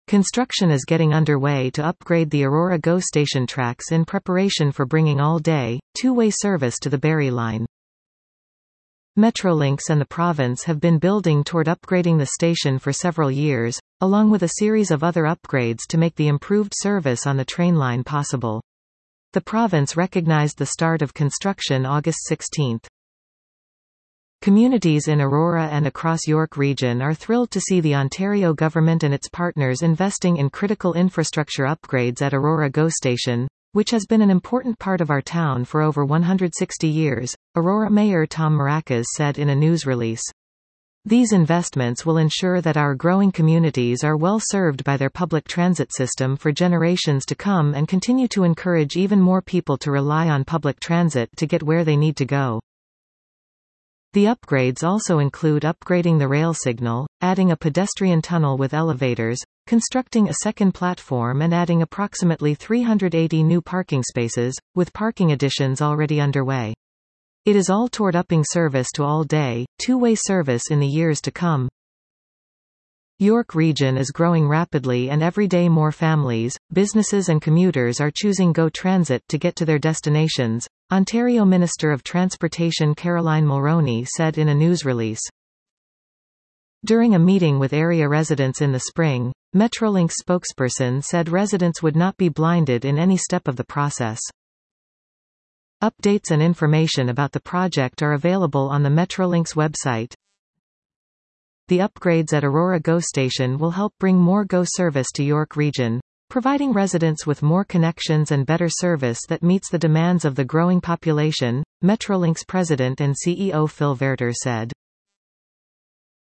Construction is getting underway to upgrade the Aurora GO station tracks in preparation for bringing all-day, two-way service to the Barrie Line. Metrolinx and the province have been building toward upgrading the station for several years, along with a series of other upgrades to make the improved service on the train line possible. The province recognized the start of construction August 16. Communities in Aurora and across York Region are thrilled to see the Ontario government and its partners investing in critical infrastructure upgrades at Aurora GO Station, which has been an important part of our town for over 160 years, Aurora Mayor Tom Maracas said in a news release. These investments will ensure that our growing communities are well served by their public transit system for generations to come and continue to encourage even more people to rely on public transit to get where they need to go. The upgrades also include upgrading the rail signal, adding a pedestrian tunnel with elevators, constructing a second platform and adding approximately 380 new parking spaces, with parking additions already underway. It is all toward upping service to all-day, two-way service in the years to come. York Region is growing rapidly and every day more families, businesses and commuters are choosing GO Transit to get to their destinations, Ontario Minister of Transportation Caroline Mulroney said in a news release. During a meeting with area residents in the spring, Metrolinx spokesperson said residents would not be blinded in any step of the process. Updates and information about the project are available on the Metrolinx website. The upgrades at Aurora GO Station will help bring more GO service to York Region, providing residents with more connections and better service that meets the demands of the growing population, Metrolinx President and CEO Phil Verter said.